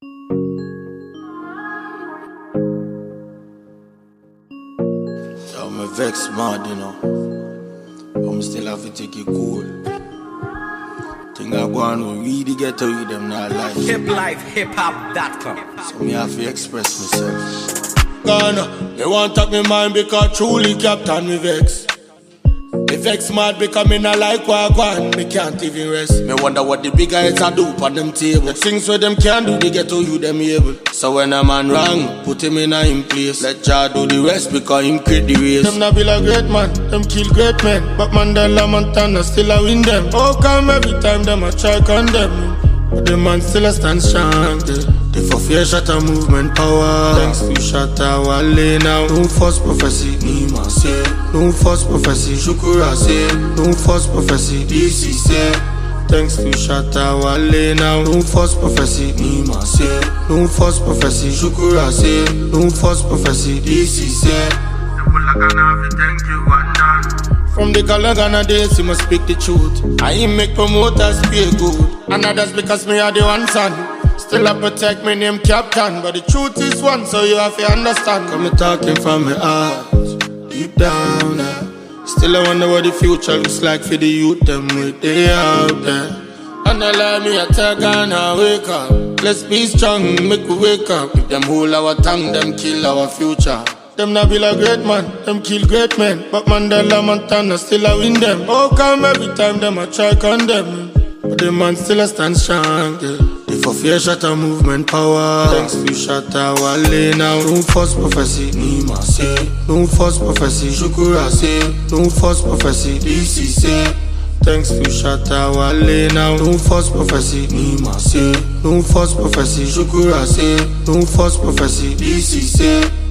Yo, me vex mad, you know. But me still have to take it cool. Thing I go on, we really get to read them, not like hiplifehiphop.com. So me have to express myself. Ghana, they want talk me mind because truly captain me vex. Me vex mad because me not like wagwan, me can't even rest. Me wonder what the big guys a do on them table. The things where them can do, they get to you them able. So when a man wrong, put him in a place. Let Jah do the rest because him create the race. Them not be a great man, them kill great men. But Mandela Montana still a win them. How come every time them a try condemn me? But the man still a stand strong. They for fear shatter movement power. Thanks to shatter Wale now. No false prophecy, Nima say. No false prophecy, Shukura say. No false prophecy, DC say. Thanks to shatter Wale now. No false prophecy, Nima say. No false prophecy, Shukura say. No false prophecy, DC say. From the Galagana days, you must speak the truth. I make promoters feel good. And that's because me are the one son. Still I protect me name captain. But the truth is one, so you have to understand. Come talking from my heart, deep down there. Still I wonder what the future looks like for the youth, them with they out there. And they let me a tell Ghana, wake up. Let's be strong, make we wake up. If them hold our tongue, them kill our future. Them not be like great man, them kill great men. But Mandela Montana still a win them. How come every time them a try condemn me? But the man still a stand strong, yeah. They for fear shatter movement power. Thanks to shatter Wale now. No false prophecy, Nima say. No false prophecy, Shukura say. No false prophecy, DC say. Thanks to shatter Wale now. No false prophecy, Nima say. No false prophecy, Shukura say. No false prophecy, DC say.